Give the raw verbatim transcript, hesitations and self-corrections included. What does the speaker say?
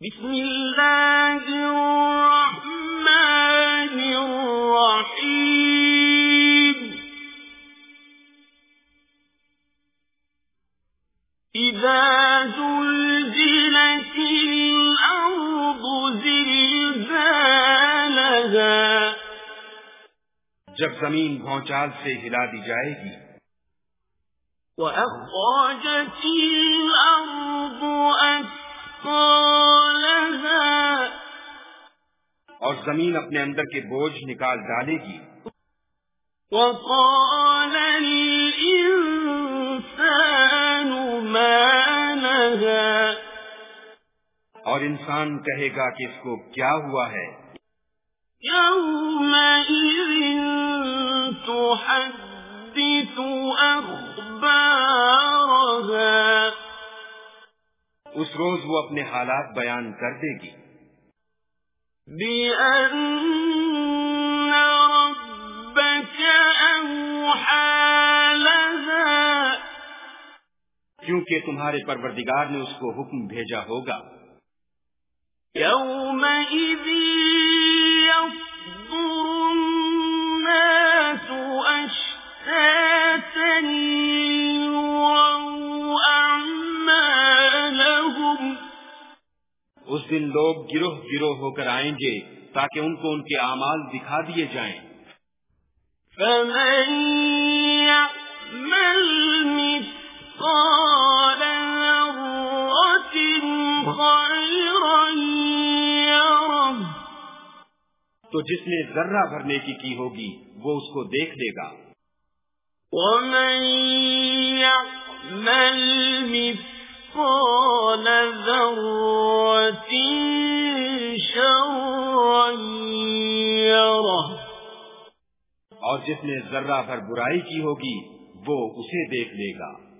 بسم اللہ الرحمن الرحیم اذا زلزلت الارض زلزالها جب زمین بھونچال سے ہلا دی جائے گی وَأَخْرَجَتِ الْأَرْضُ أَثْقَالَهَا اور زمین اپنے اندر کے بوجھ نکال ڈالے گی وَقَالَ الْإِنسَانُ مَا لَهَا اور انسان کہے گا کہ اس کو کیا ہوا ہے يَوْمَئِذٍ تُحَدِّثُ أَخْبَارَهَا اس روز وہ اپنے حالات بیان کر دے گی بِأَنَّ رَبَّكَ أَوْحَى لَهَا کیونکہ تمہارے پروردگار نے اس کو حکم بھیجا ہوگا يَوْمَئِذٍ يَصْدُرُ النَّاسُ أَشْتَاتًا لِيُرَوْا أَعْمَالَهُمْ اس دن لوگ گروہ گروہ ہو کر آئیں گے تاکہ ان کو ان کے اعمال دکھا دیے جائیں فَمَن يَعْمَلْ مِثْقَالَ ذَرَّةٍ خَيْرًا يَرَهُ تو جس نے ذرہ بھر نیکی کی ہوگی وہ اس کو دیکھ لے گا وَمَن يَعْمَلْ مِثْقَالَ ذَرَّةٍ شَرًّا يَرَهُ اور جس نے ذرہ بھر برائی کی ہوگی وہ اسے دیکھ لے گا